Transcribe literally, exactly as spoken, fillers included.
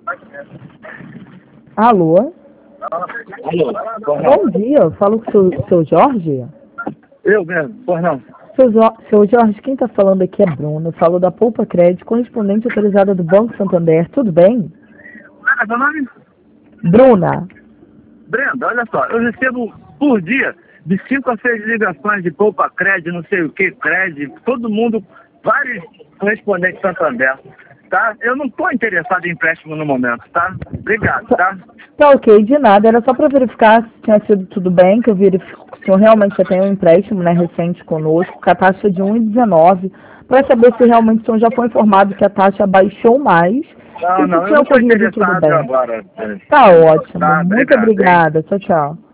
Alô? Alô, Bom dia, eu falo com o seu, seu Jorge. eu mesmo, pois não. Seu, Jo- seu Jorge, quem está falando aqui é Bruno. Eu falo da Poupa Crédito, correspondente autorizada do Banco Santander. Tudo bem? Ah, seu nome? Bruna. Brenda, olha só, eu recebo por dia de cinco a seis ligações de poupa crédito, não sei o que, crédito, todo mundo, vários correspondentes Santander, tá? Eu não estou interessado em empréstimo no momento, tá? Obrigado, tá? Tá ok, de nada. Era só para verificar se tinha sido tudo bem, que eu verifico que o senhor realmente já tem um empréstimo, né, recente conosco, com a taxa de um vírgula dezenove, para saber se realmente o senhor já foi informado que a taxa baixou mais Não, e se não, eu tinha não estou ocorrido tudo interessado bem. agora. Tá ótimo. Tá, Muito obrigado, hein? obrigada. Tchau, tchau.